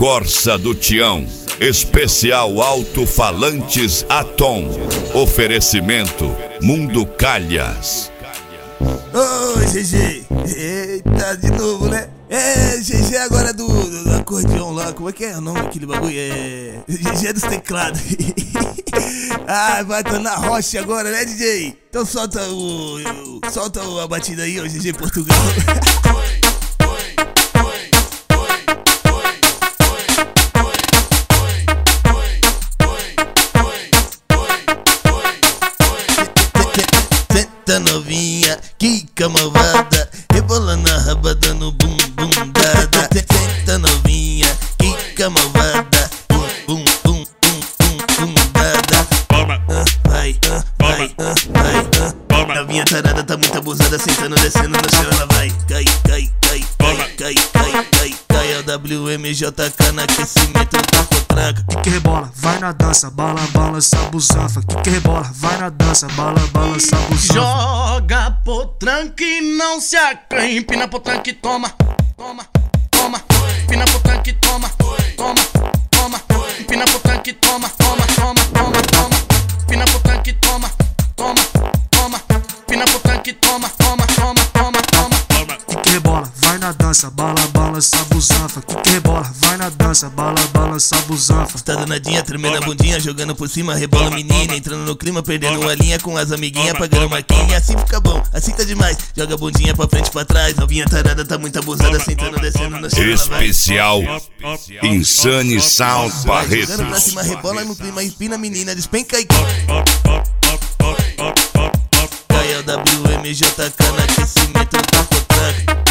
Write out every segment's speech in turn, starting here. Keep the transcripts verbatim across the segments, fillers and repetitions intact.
Corsa do Tião, especial alto-falantes Atom. Oferecimento Mundo Calhas. Ô, G G, eita, de novo, né? É, G G agora do, do, do acordeão lá, como é que é o nome daquele bagulho? É... G G dos teclados. Ah, vai estar na rocha agora, né, D J? Então solta o... o solta a batida aí, ó, G G Portugal. Senta novinha, quica malvada, rebolando a raba dando bum bum dada. Senta novinha, quica malvada, bum bum bum bum bum bum dada. Ah, vai, ah, vai, ah, vai, ah. Novinha tarada tá muito abusada, sentando, descendo no chão, ela vai. Cai, cai, cai, cai, cai, cai, cai, cai. É o W M J K no aquecimento da potranca. Que que rebola, vai na dança, bala, balança, busanfa. Que que rebola, vai na dança, bala, balança, busanfa. Joga potranca e não se acanha. Empina potranca e toma, toma, toma. Empina potranca e toma, toma, toma. Empina potranca e toma, toma, toma, toma, toma. Empina potranca e toma, toma, toma. Empina potranca e toma, toma, toma, toma, toma. Que que rebola, vai na dança, bala, balança, busanfa. Que que rebola, vai na dança, bala, balança, busanfa. Tá danadinha, tremendo a bundinha, jogando por cima, rebola menina, entrando no clima, perdendo a linha com as amiguinhas, pagando marquinha. Assim fica bom, assim tá demais. Joga a bundinha pra frente e pra trás. Novinha tarada tá muito abusada, sentando, descendo no chão. Especial Insane Sound Barreto. Jogando pra cima, rebola no clima, empina a menina, despenca e cai. É o W M J K no aquecimento da potranca.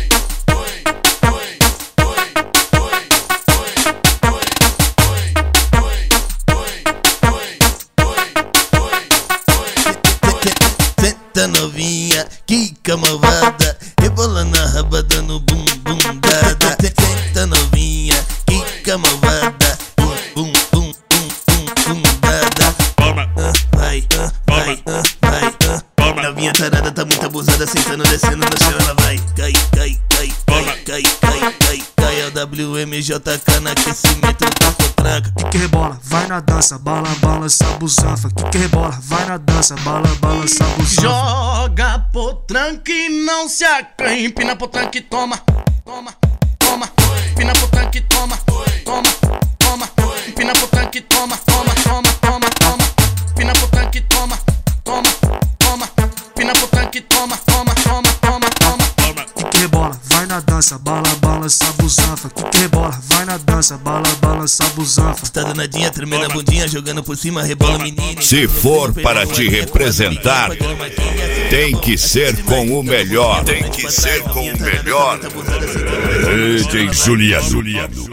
Senta novinha, quica malvada, rebolando a raba dando bum bum dada. Senta novinha, quica malvada, bum bum bum bum bum bum dada. Ah, vai, ah, vai, ah, vai, ah. Novinha tarada tá muito abusada, sentando, descendo no chão, ela vai. Cai, cai, cai, cai, cai, cai, cai, cai. É o W M J K no aquecimento da potranca. Que que rebola, vai na dança, bala, balança, busanfa. Que que rebola, vai na dança, bala, balança, busanfa. Joga potranca e não se acanha. Empina potranca e toma, toma, toma. Empina potranca e toma, toma, toma. Empina potranca e toma, toma, toma, toma, toma. Empina potranca e toma, toma, toma. Empina potranca e toma, toma, toma, toma, toma. Que que rebola, vai na dança, bala, balança, busanfa. Que que rebola, vai na dança, bala, balança, busanfa. Tá danadinha, tremendo a bundinha, jogando por cima, rebola menina. Se for para te representar, tem que ser com o melhor. Tem que ser com o melhor. D J Juliano.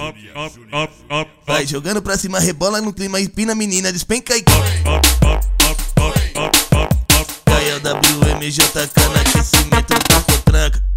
Vai jogando pra cima, rebola no clima, empina a menina, despenca e cai. É o W M J K no aquecimento da potranca.